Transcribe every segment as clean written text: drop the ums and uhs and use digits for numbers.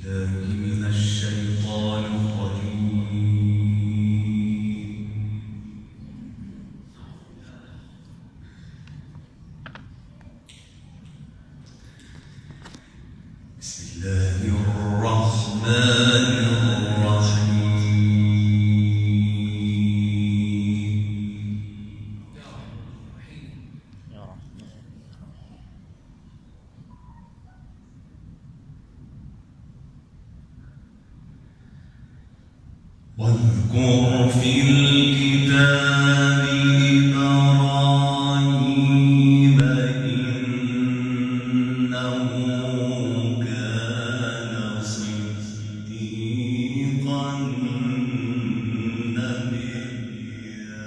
واذكر في الكتاب إبراهيم إنه كان صديقا نبيا.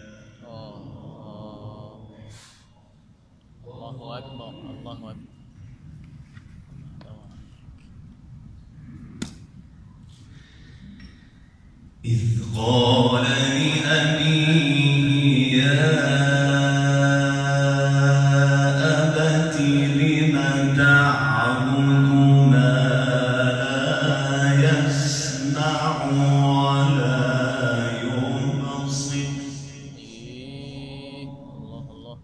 الله أكبر الله أكبر. إذ قال لأبيه يا أبت لم تعبد ما لا يسمع ولا يبصر. الله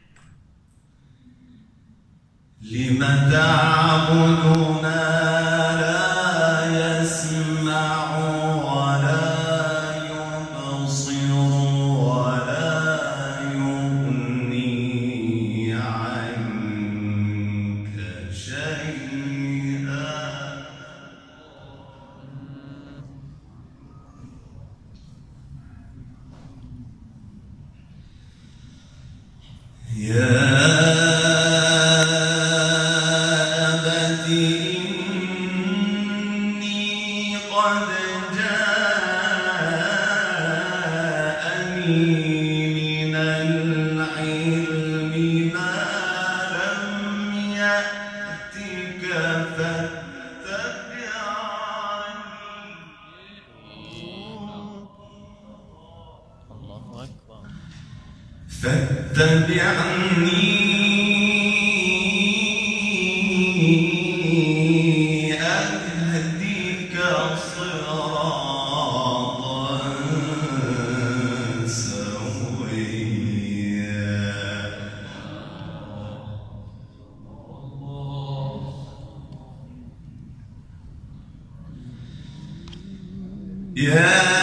لم تعبد ما لا يسمع ولا يبصر ولا يغني عنك شيئا. يا أبت إني قد جاءني من العلم ما لم يأتك فاتبعني أهدك صراطا سويا. يا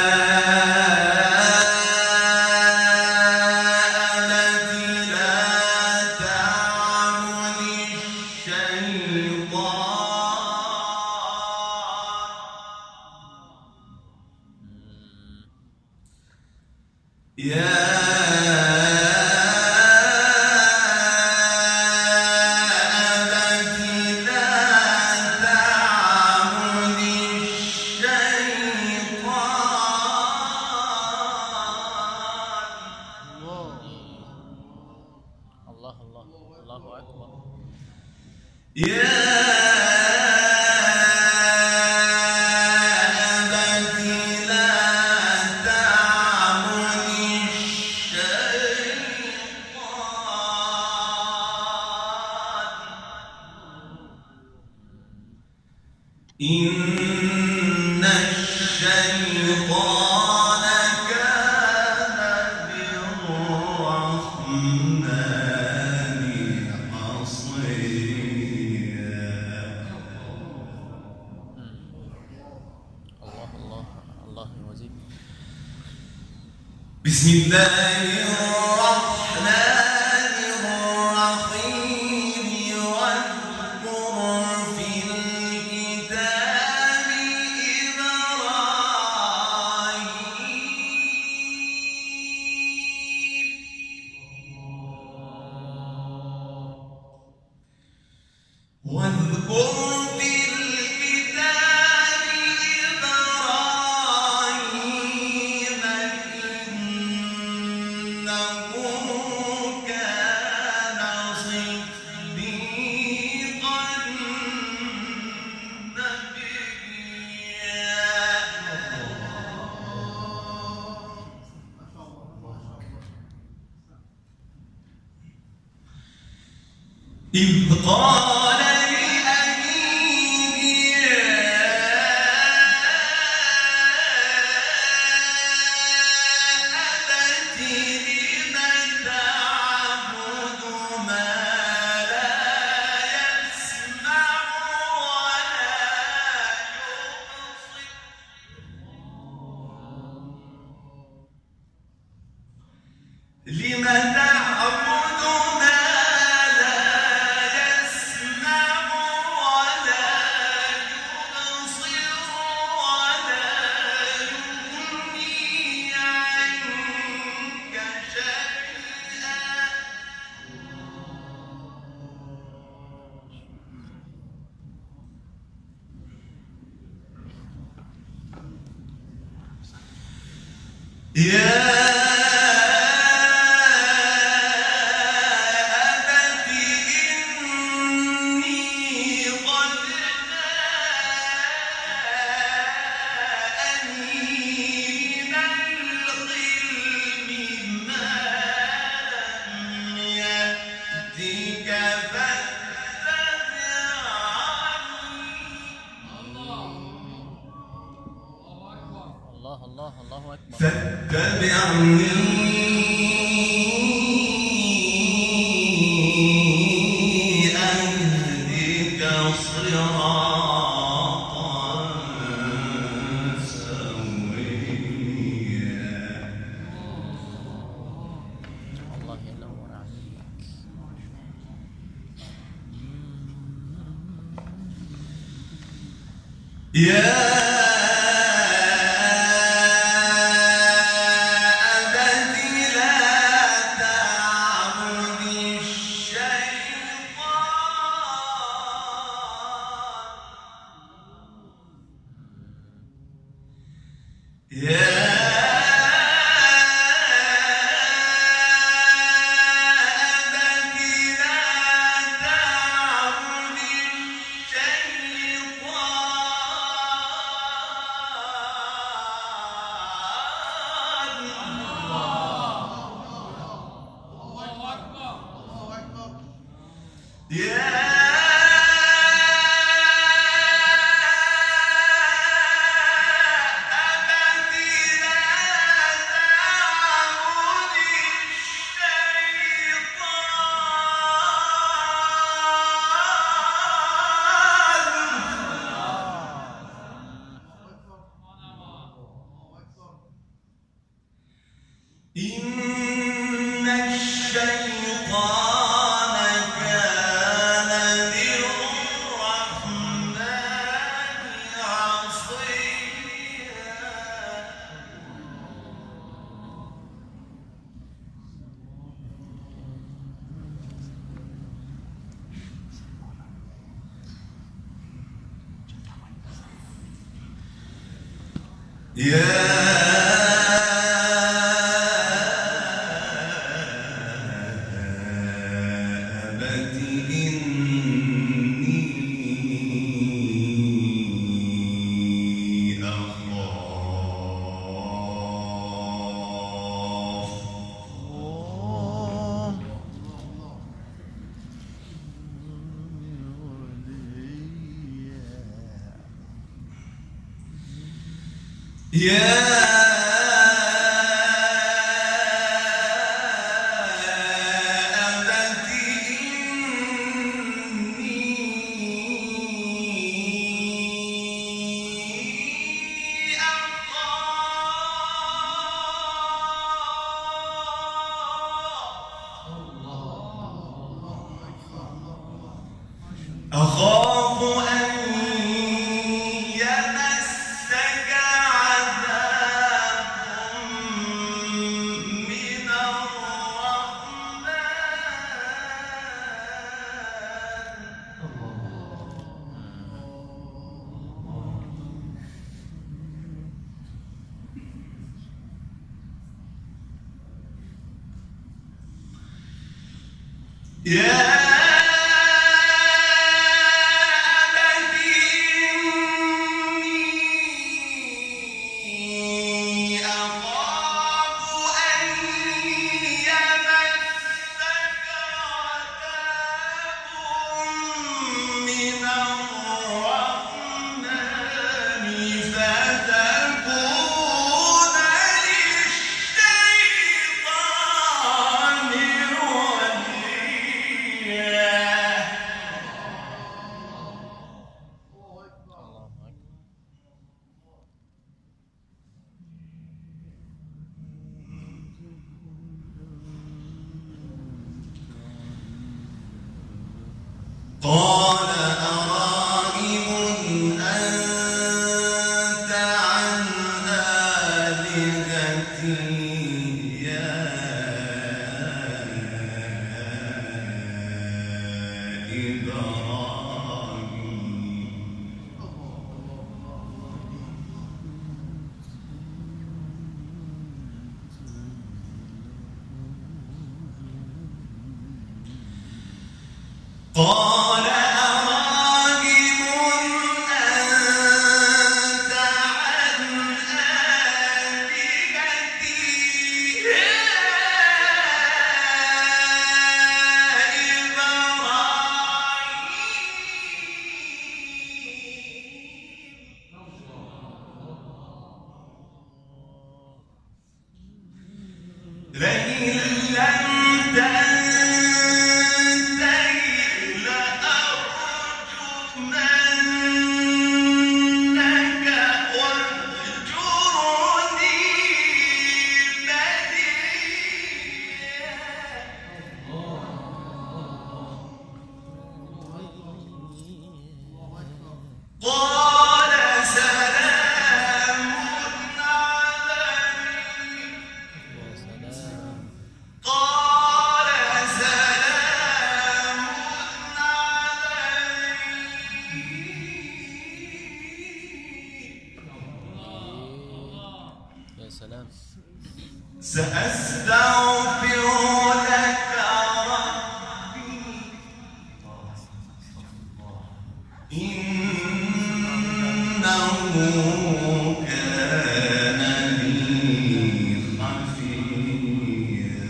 الله أكبر. يا أبت لا تعبد الشيطان إن الشيطان كان للرحمن بسم الله الرحمن الرحيم. واذكر في الكتاب إبراهيم. واذكر في الكتاب إبراهيم إنه كان صديقا نبيا. إذ قال لأبيه الله أكبر. فاتبعني أهدك صراطا سويا. الله ينور عليك. إن الشيطان كان للرحمن عصيا. أخاف أن يمسك عذاب من الرحمن. السلام. سأستغفر لك ربي إنه كان بي خفيا.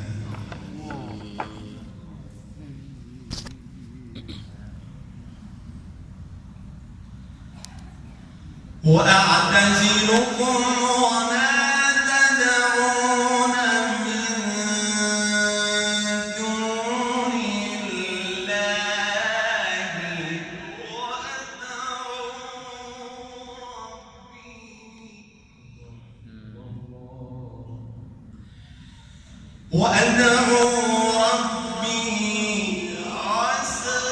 وأعتزلكم وما تدعون من دون الله وأدعو ربي عسى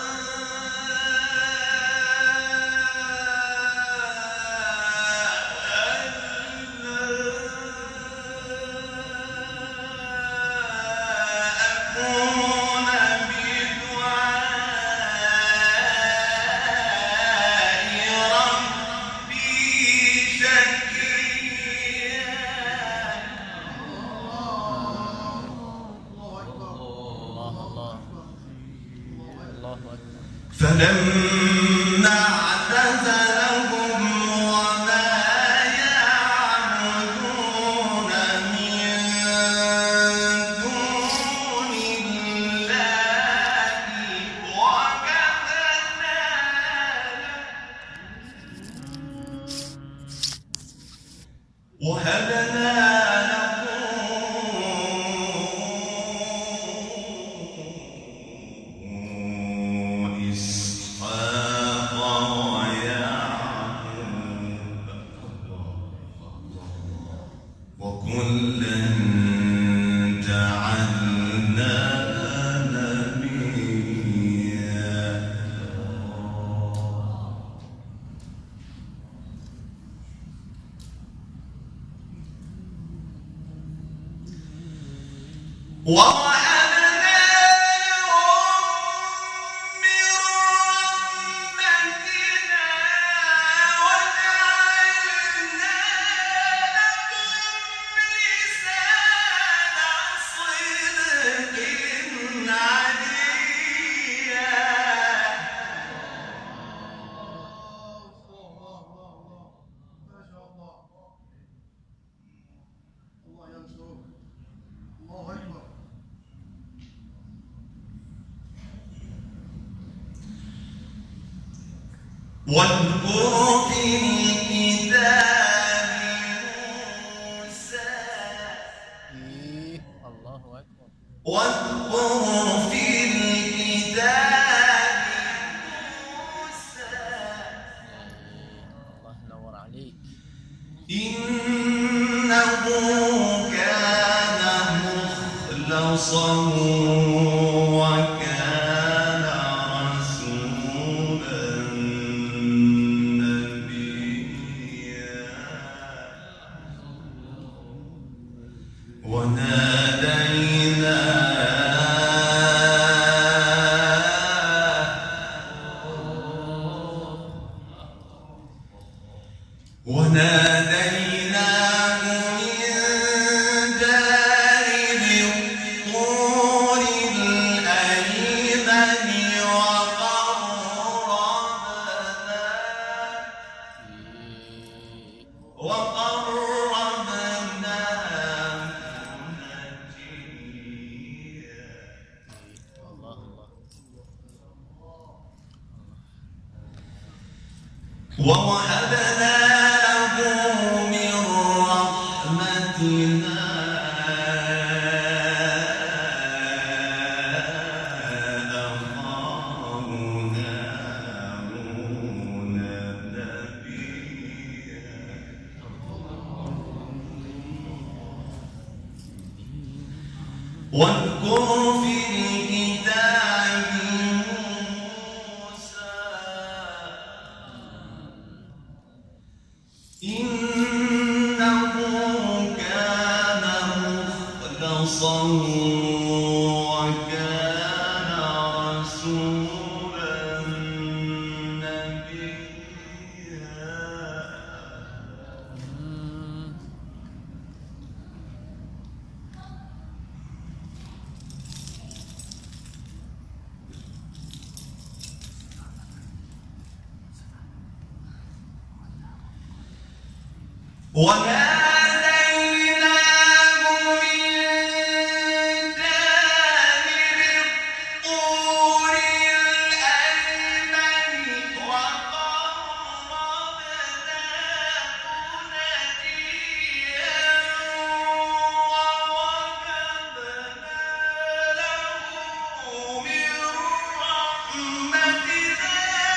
فلما اعتزلهم وما يعبدون من دون الله وهبنا وكلا جعلنا نبيا. ووهبنا لهم من رحمتنا وجعلنا واذكر في الكتاب موسى الله أكبر. واذكر في الكتاب موسى الله ينور عليك. إنه كان مخلصا وكان رسولا نبيا. وناديناه من جانب الطور الأيمن وقربناه نجيا. الله الله. ووهبنا له من رحمتنا أخاه هارون نبيا. واذكر في الكتاب موسى إنه كان مخلصا وكان رسولا نبيا. وناديناه من جانب الطور الأيمن وقربناه نجيا ووهبنا له من رحمتنا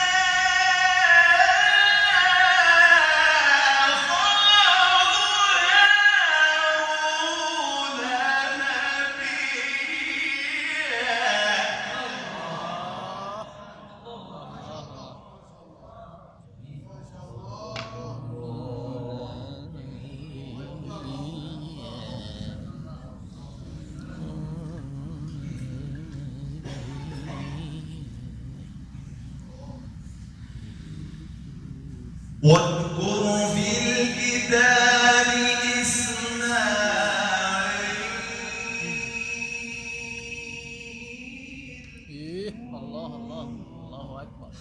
واذكر في الكتاب إسماعيل الله الله الله أكبر.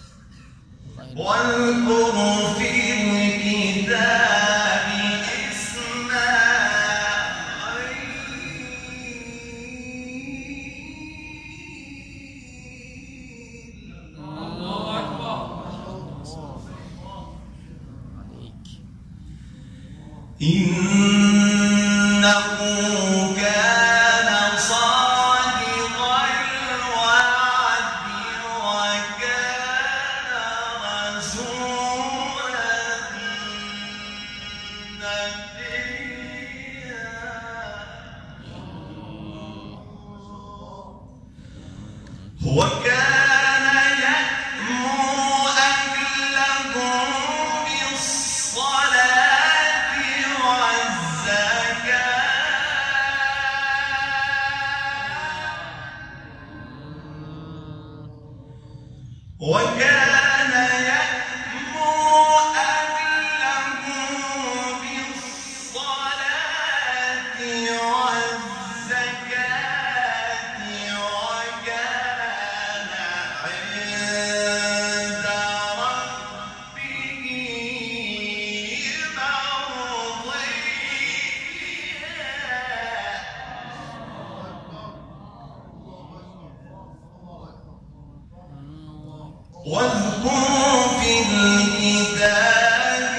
واذكر في الكتاب إسماعيل عليك. إنه كان صادق الوعد وكان رسولا نبيا وكان يأمر أهله بالصلاة والزكاة وكان يأمر أهله بالصلاة والزكاة وكان عند ربه مرضيا واذكر في الكتاب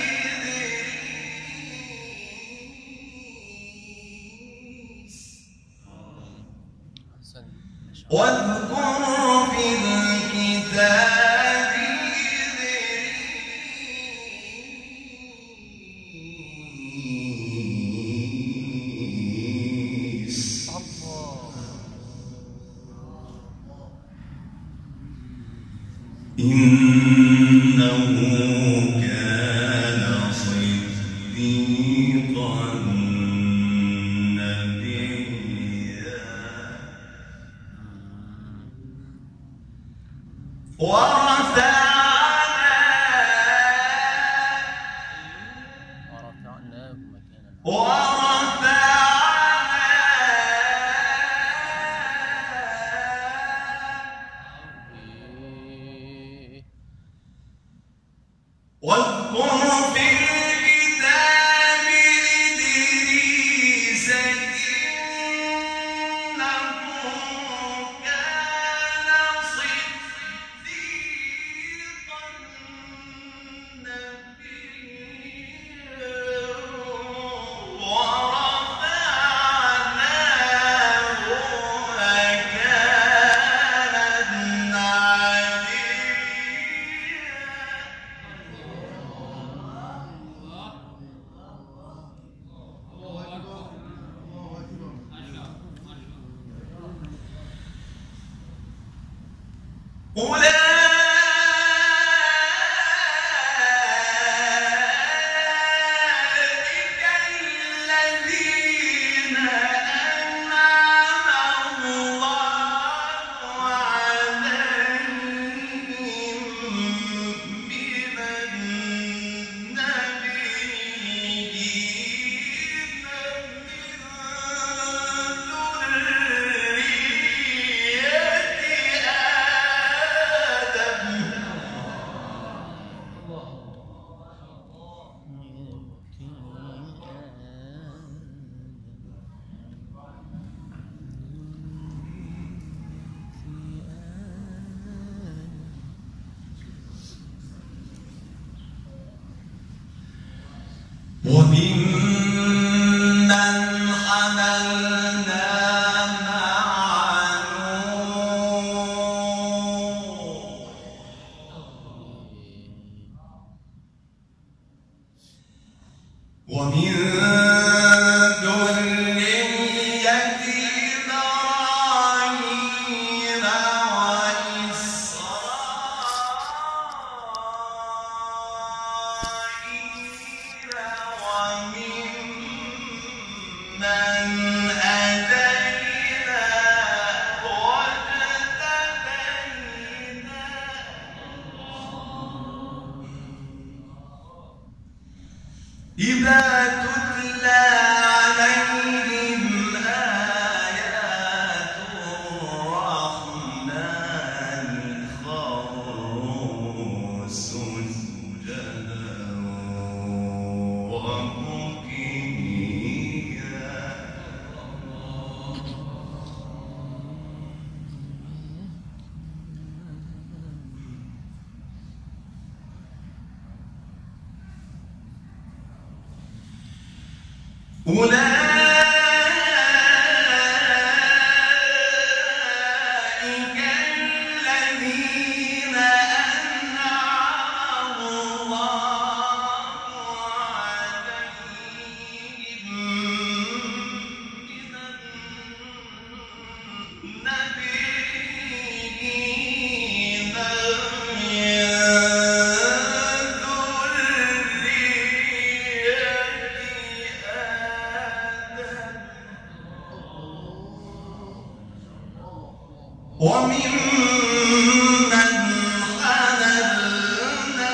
إدريس أحسن ما شاء الله. واذكر في الكتاب إدريس الله. إنه كان صديقا نبيا ورفعناه مكانا إيه. واذكر في الكتاب إدريس إنه كان صديقا نبيا ورفعناه مكانا عليا أولئك الذين أنعم الله عليهم من النبيين من ذرية وممن حملنا مع نوح ومن ذرية إبراهيم وإسرائيل وممن هدينا واجتبينا إذا تتلى عليهم آيات الرحمن خروا سجدا وبكيا أولئك الذين أنعم الله عليهم من النبيين وممن حملنا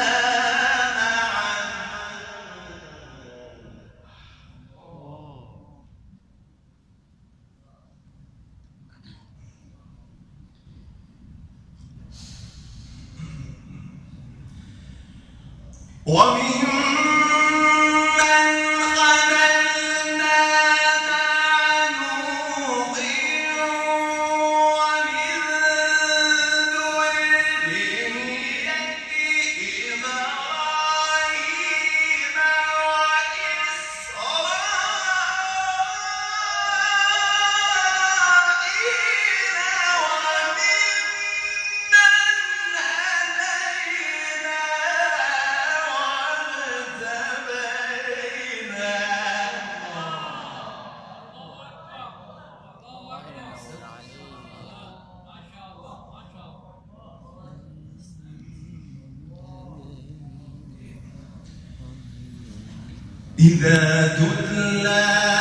مع نوح إذا تتلى